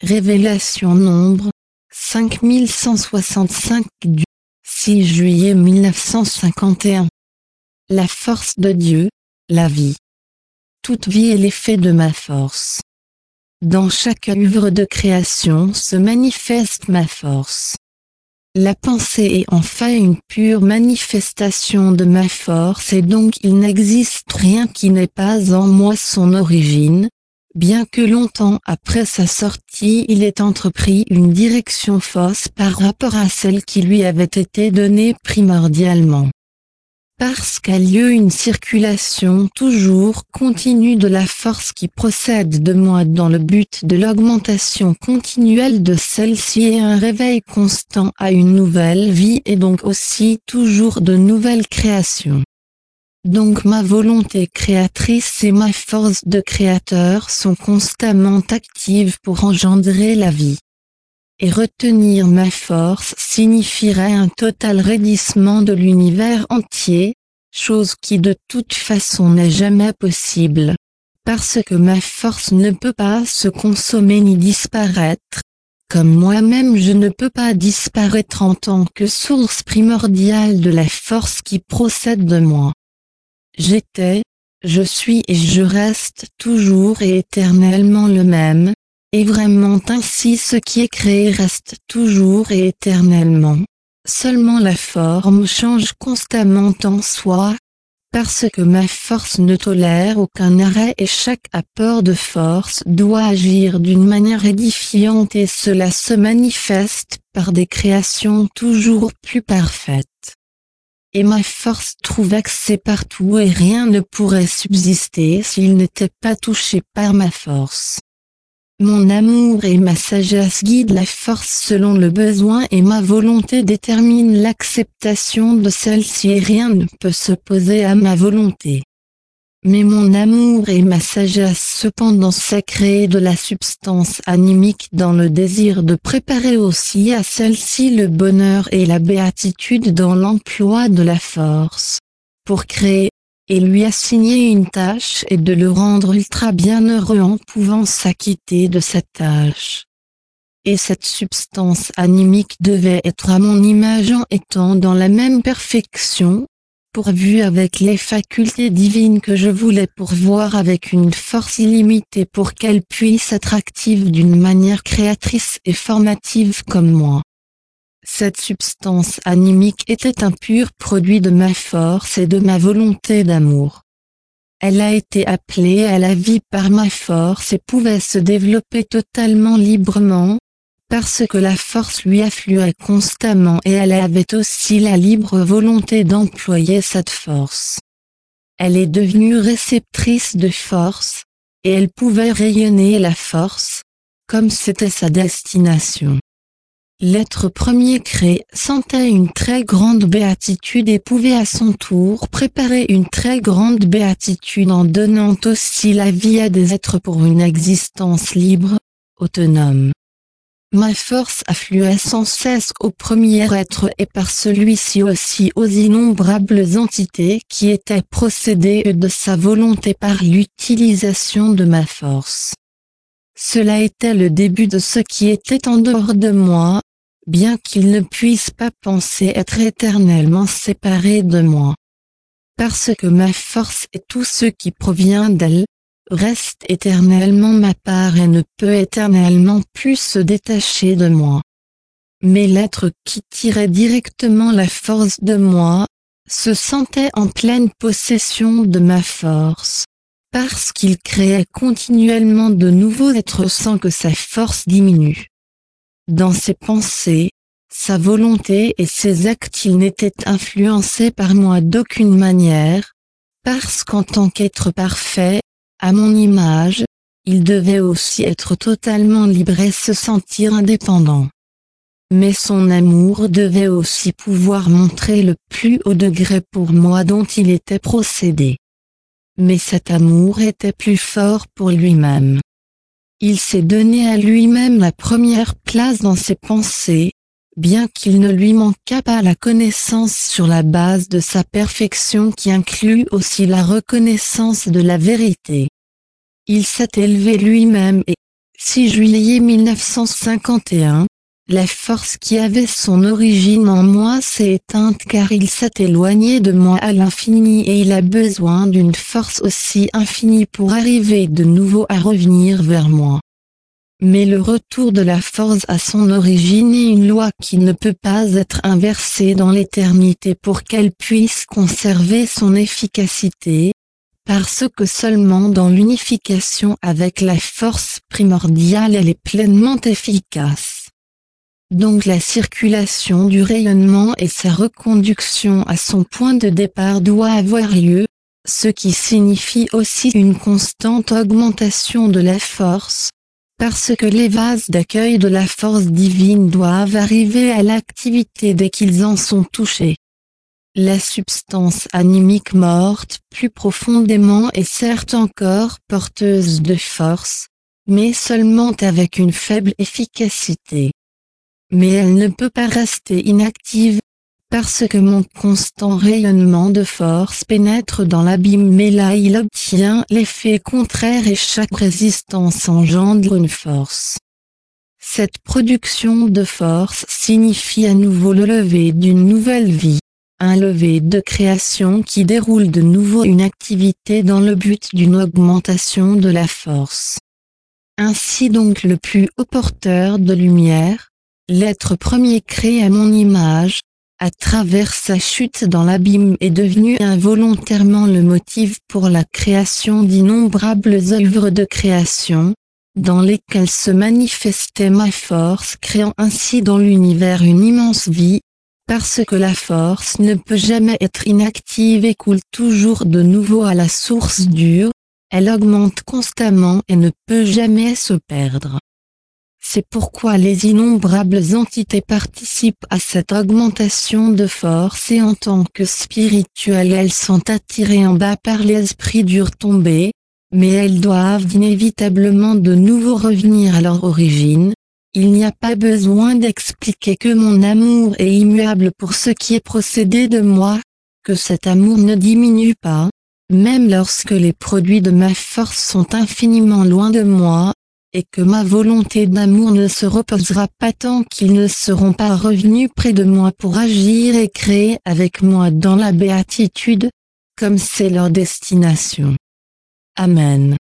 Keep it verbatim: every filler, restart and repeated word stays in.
Révélation nombre cinq mille cent soixante-cinq du six juillet mille neuf cent cinquante et un. La force de Dieu, la vie. Toute vie est l'effet de ma force. Dans chaque œuvre de création se manifeste ma force. La pensée est enfin une pure manifestation de ma force et donc il n'existe rien qui n'ait pas en moi son origine, bien que longtemps après sa sortie il ait entrepris une direction fausse par rapport à celle qui lui avait été donnée primordialement. Parce qu'a lieu une circulation toujours continue de la force qui procède de moi dans le but de l'augmentation continuelle de celle-ci et un réveil constant à une nouvelle vie et donc aussi toujours de nouvelles créations. Donc ma volonté créatrice et ma force de créateur sont constamment actives pour engendrer la vie. Et retenir ma force signifierait un total raidissement de l'univers entier, chose qui de toute façon n'est jamais possible, parce que ma force ne peut pas se consommer ni disparaître, comme moi-même je ne peux pas disparaître en tant que source primordiale de la force qui procède de moi. J'étais, je suis et je reste toujours et éternellement le même. Et vraiment ainsi ce qui est créé reste toujours et éternellement. Seulement la forme change constamment en soi, parce que ma force ne tolère aucun arrêt et chaque apport de force doit agir d'une manière édifiante et cela se manifeste par des créations toujours plus parfaites. Et ma force trouve accès partout et rien ne pourrait subsister s'il n'était pas touché par ma force. Mon amour et ma sagesse guident la force selon le besoin et ma volonté détermine l'acceptation de celle-ci et rien ne peut s'opposer à ma volonté. Mais mon amour et ma sagesse cependant créent de la substance animique dans le désir de préparer aussi à celle-ci le bonheur et la béatitude dans l'emploi de la force, pour créer, et lui assigner une tâche et de le rendre ultra bienheureux en pouvant s'acquitter de cette tâche. Et cette substance animique devait être à mon image en étant dans la même perfection, pourvue avec les facultés divines que je voulais pourvoir avec une force illimitée pour qu'elle puisse être active d'une manière créatrice et formative comme moi. Cette substance animique était un pur produit de ma force et de ma volonté d'amour. Elle a été appelée à la vie par ma force et pouvait se développer totalement librement, parce que la force lui affluait constamment et elle avait aussi la libre volonté d'employer cette force. Elle est devenue réceptrice de force, et elle pouvait rayonner la force, comme c'était sa destination. L'être premier créé sentait une très grande béatitude et pouvait à son tour préparer une très grande béatitude en donnant aussi la vie à des êtres pour une existence libre, autonome. Ma force affluait sans cesse au premier être et par celui-ci aussi aux innombrables entités qui étaient procédées de sa volonté par l'utilisation de ma force. Cela était le début de ce qui était en dehors de moi, bien qu'il ne puisse pas penser être éternellement séparé de moi. Parce que ma force et tout ce qui provient d'elle, reste éternellement ma part et ne peut éternellement plus se détacher de moi. Mais l'être qui tirait directement la force de moi, se sentait en pleine possession de ma force, parce qu'il créait continuellement de nouveaux êtres sans que sa force diminue. Dans ses pensées, sa volonté et ses actes il n'était influencé par moi d'aucune manière, parce qu'en tant qu'être parfait, à mon image, il devait aussi être totalement libre et se sentir indépendant. Mais son amour devait aussi pouvoir montrer le plus haut degré pour moi dont il était procédé. Mais cet amour était plus fort pour lui-même. Il s'est donné à lui-même la première place dans ses pensées, bien qu'il ne lui manquât pas la connaissance sur la base de sa perfection qui inclut aussi la reconnaissance de la vérité. Il s'est élevé lui-même et, six juillet mille neuf cent cinquante et un, la force qui avait son origine en moi s'est éteinte car il s'est éloigné de moi à l'infini et il a besoin d'une force aussi infinie pour arriver de nouveau à revenir vers moi. Mais le retour de la force à son origine est une loi qui ne peut pas être inversée dans l'éternité pour qu'elle puisse conserver son efficacité, parce que seulement dans l'unification avec la force primordiale elle est pleinement efficace. Donc la circulation du rayonnement et sa reconduction à son point de départ doit avoir lieu, ce qui signifie aussi une constante augmentation de la force, parce que les vases d'accueil de la force divine doivent arriver à l'activité dès qu'ils en sont touchés. La substance animique morte plus profondément est certes encore porteuse de force, mais seulement avec une faible efficacité. Mais elle ne peut pas rester inactive, parce que mon constant rayonnement de force pénètre dans l'abîme mais là il obtient l'effet contraire et chaque résistance engendre une force. Cette production de force signifie à nouveau le lever d'une nouvelle vie, un lever de création qui déroule de nouveau une activité dans le but d'une augmentation de la force. Ainsi donc le plus haut porteur de lumière, l'être premier créé à mon image, à travers sa chute dans l'abîme est devenu involontairement le motif pour la création d'innombrables œuvres de création, dans lesquelles se manifestait ma force créant ainsi dans l'univers une immense vie, parce que la force ne peut jamais être inactive et coule toujours de nouveau à la source dure, elle augmente constamment et ne peut jamais se perdre. C'est pourquoi les innombrables entités participent à cette augmentation de force et en tant que spirituelles elles sont attirées en bas par les esprits durs tombés, mais elles doivent inévitablement de nouveau revenir à leur origine. Il n'y a pas besoin d'expliquer que mon amour est immuable pour ce qui est procédé de moi, que cet amour ne diminue pas, même lorsque les produits de ma force sont infiniment loin de moi, et que ma volonté d'amour ne se reposera pas tant qu'ils ne seront pas revenus près de moi pour agir et créer avec moi dans la béatitude, comme c'est leur destination. Amen.